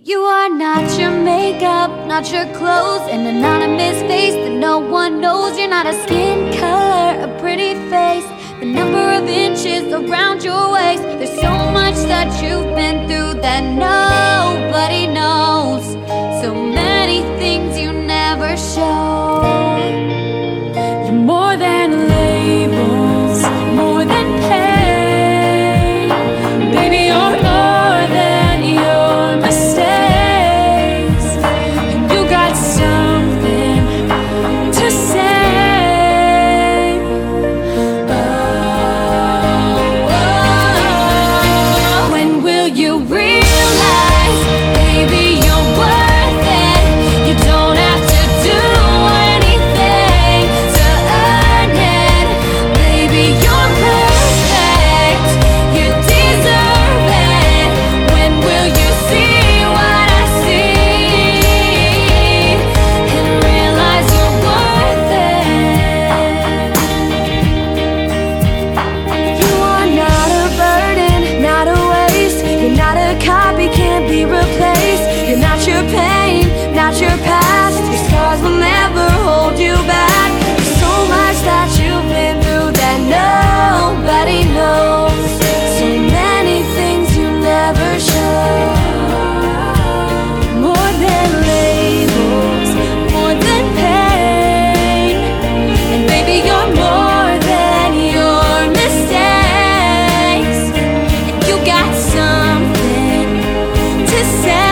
You are not your makeup, not your clothes, an anonymous face that no one knows. You're not a skin color, a pretty face, the number of inches around your waist. There's so much that you've been through that nobody knows. So many things you never show. You're more than labels, more than pain. Baby, you're more than your mistakes. And you got something to say. Oh, when will you realize, baby, you're worth it? You don't have to do anything to earn it. Baby, you're perfect, you deserve it. When will you see what I see and realize you're worth it? You are not a burden, not a waste. You're not a copy, can't be replaced. You're not your pain, not your past. Your scars will never hold you back. There's so much that you've been through that nobody knows. So many things you never show. More than labels, more than pain. And baby, you're more than your mistakes. And you got something to say.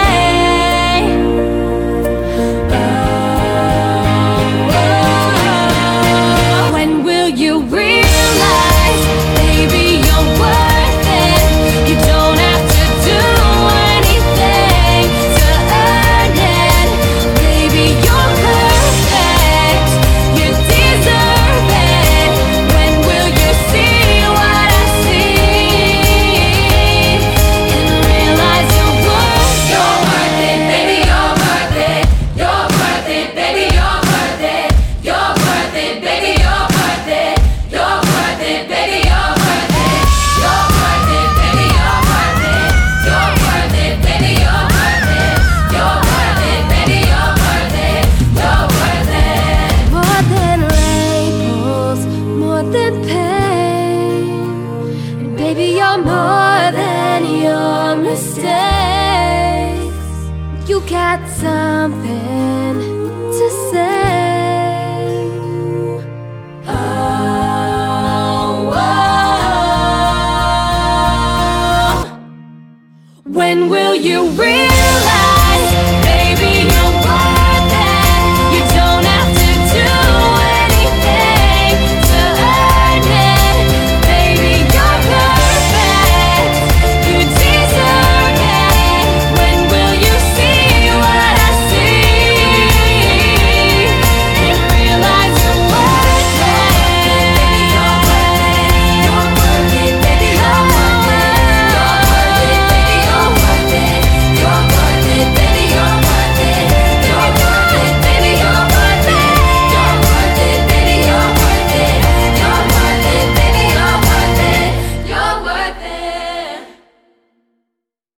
When will you realize, baby, you're worth it? You don't have to do anything to earn it. Baby, you're perfect, you deserve it. When will you see what I see and realize you're worth it? You're worth it, baby, you're worth it. You're worth it, baby, you're worth it. You're worth it, baby, you're worth it. You're worth it, baby, you're worth it. You're worth it, baby, you're worth it. You're worth it, baby, you're worth it. You're worth it, baby, you're worth it. You're worth it. More than labels, more than pain. And baby, you're more than your mistakes. You got something to say. Oh, when will you realize?